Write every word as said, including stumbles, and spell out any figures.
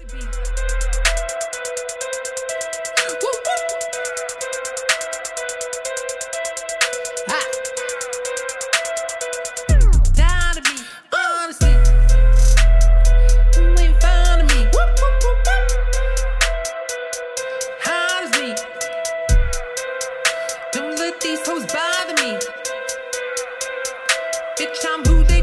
Don't let these hoes bother me. Bitch, I'm who they